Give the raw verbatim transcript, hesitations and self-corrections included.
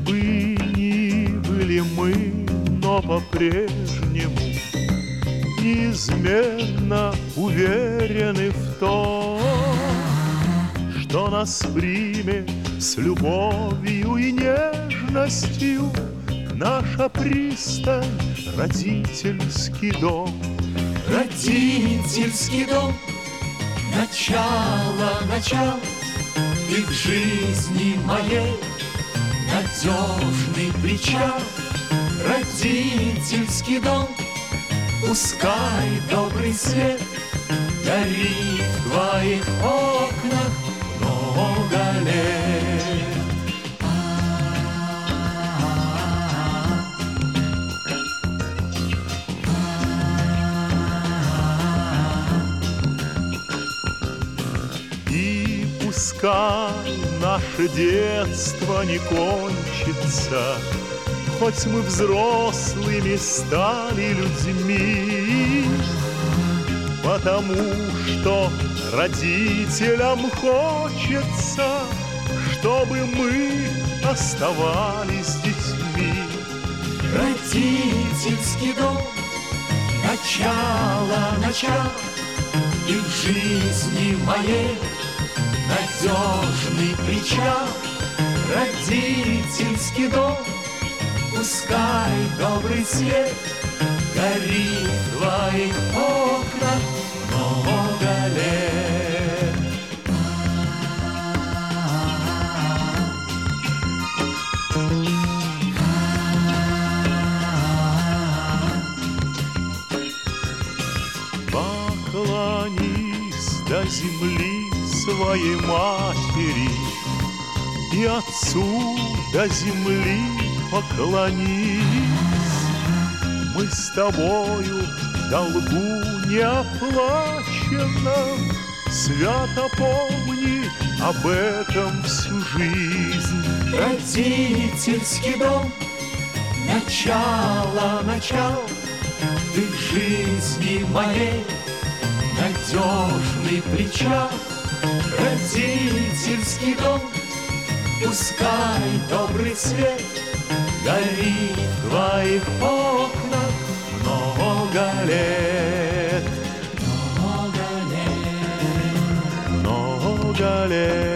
бы ни были мы, но по-прежнему неизменно уверены в том, что нас примет с любовью и нежностью наша пристань, родительский дом. Родительский дом, начало, начало, ты в жизни моей надежный причал. Родительский дом, пускай добрый свет горит в твоих окнах много лет. И пускай наше детство не кончится, хоть мы взрослыми стали людьми, потому что родителям хочется, чтобы мы оставались детьми. Родительский дом, начало, начало, и в жизни моей надежный причал. Родительский дом, пускай добрый свет горит в твоих окнах много лет. Поклонись до земли своей матери и отцу до земли поклонись. Мы с тобою в долгу неоплаченном, свято помни об этом всю жизнь. Родительский дом, начало, начало, ты в жизни моей надежный причал. Родительский дом, пускай добрый свет горит в твоих окнах много лет. Много лет.